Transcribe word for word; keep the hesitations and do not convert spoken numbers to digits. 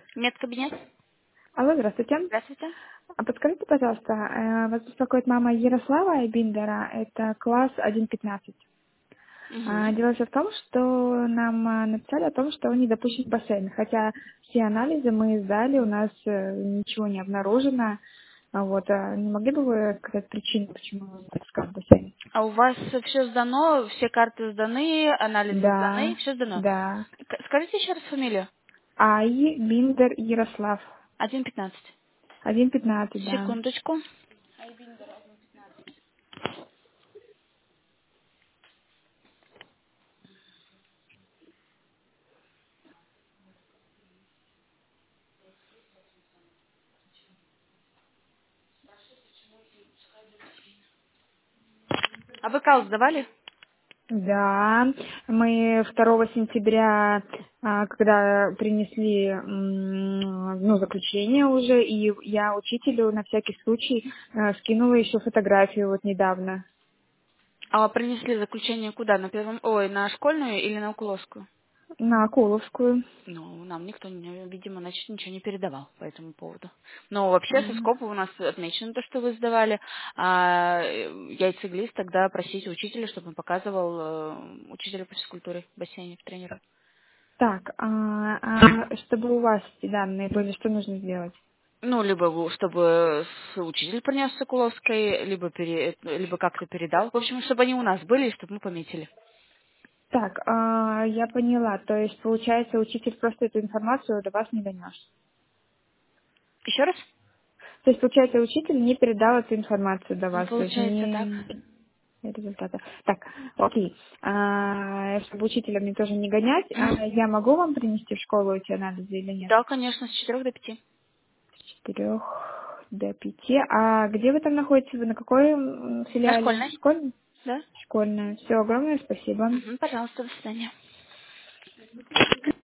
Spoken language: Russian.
Медкабинет? Алло, здравствуйте. Здравствуйте. А подскажите, пожалуйста, э, вас беспокоит мама Ярослава Айбиндера, это класс один пятнадцать. А, Угу. Дело все в том, что нам а, написали о том, что он не допущен в бассейн, хотя все анализы мы сдали, у нас э, ничего не обнаружено. А Вот, а не могли бы вы сказать причину, почему он не допускает в бассейн? А у вас все сдано, все карты сданы, анализы сданы, Да, все сдано. да. К- Скажите еще раз фамилию. Айбиндер Ярослав, Один пятнадцать. один пятнадцать, да. Секундочку. А вы кал сдавали? Да, мы второго сентября, а, когда принесли м, ну, заключение уже, и я учителю на всякий случай а, скинула еще фотографию вот недавно А принесли заключение куда? На первом... Ой, на школьную или на Укуловскую? на Акуловскую. Ну, нам никто, не- видимо, значит, ничего не передавал по этому поводу. Но вообще со М. скопа у нас отмечено то, что вы сдавали. А э, яйцеглист тогда просите учителя, чтобы он показывал э, учителя по физкультуре в бассейне, тренера. Так, а, а чтобы у вас эти данные были, что нужно сделать? Ну, либо вы- чтобы с- учитель принес с Сокуловской, либо, пере- либо как-то передал. В общем, чтобы они у нас были, и чтобы мы пометили. Так, а, я поняла, то есть получается учитель просто эту информацию до вас не донес. Еще раз? То есть получается учитель не передал эту информацию до Ну, вас, то есть получается так. не результата. Так, окей. А, чтобы учителя мне тоже не гонять, Мгм. а я могу вам принести в школу эти анализы или нет? Да, конечно, с четырех до пяти. С четырех до пяти. А где вы там находитесь? Вы на какой м, На филиале? школьной? Школьной? Да? Школьная. Все, огромное спасибо. Мгм, пожалуйста, до свидания.